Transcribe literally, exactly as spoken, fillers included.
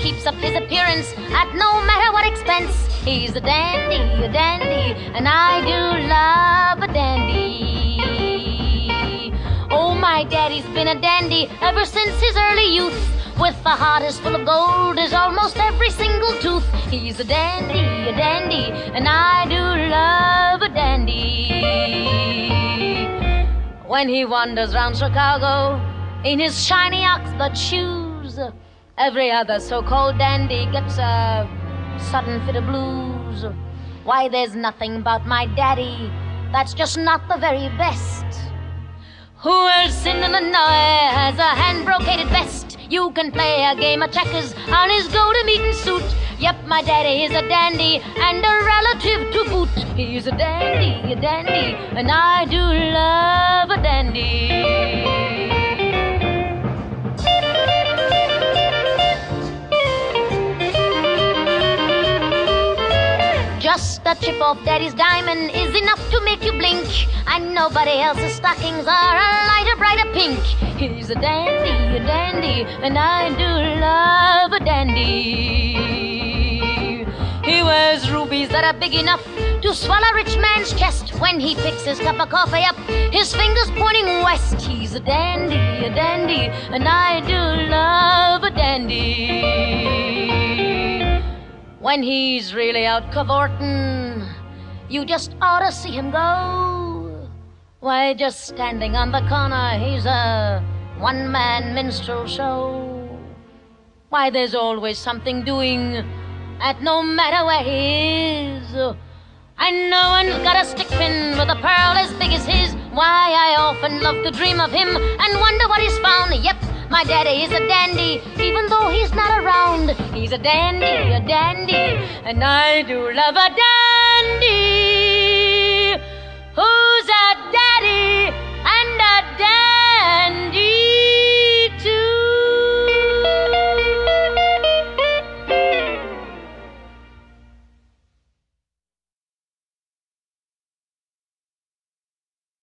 keeps up his appearance at no matter what expense. He's a dandy, a dandy, and I do love a dandy. Oh, my daddy's been a dandy ever since his early youth. With a heart as full of gold as almost every single tooth. He's a dandy, a dandy, and I do love a dandy. When he wanders round Chicago in his shiny oxblood shoes, every other so-called dandy gets a sudden fit of blues. Why, there's nothing about my daddy that's just not the very best. Who else in Illinois has a hand-brocaded vest? You can play a game of checkers on his go-to-meeting suit. Yep, my daddy is a dandy and a relative to boot. He's a dandy, a dandy, and I do love a dandy. Just a chip off daddy's diamond is enough to make you blink, and nobody else's stockings are a lighter, brighter pink. He's a dandy, a dandy, and I do love a dandy. He wears rubies that are big enough to swallow a rich man's chest. When he picks his cup of coffee up, his fingers pointing west. He's a dandy, a dandy, and I do love a dandy. When he's really out cavorting, you just ought to see him go. Why, just standing on the corner, he's a one-man minstrel show. Why, there's always something doing at no matter where he is. And no one's got a stick pin with a pearl as big as his. Why, I often love to dream of him and wonder what he's found. Yep, my daddy is a dandy, even though he's not around. He's a dandy, a dandy, and I do love a dandy.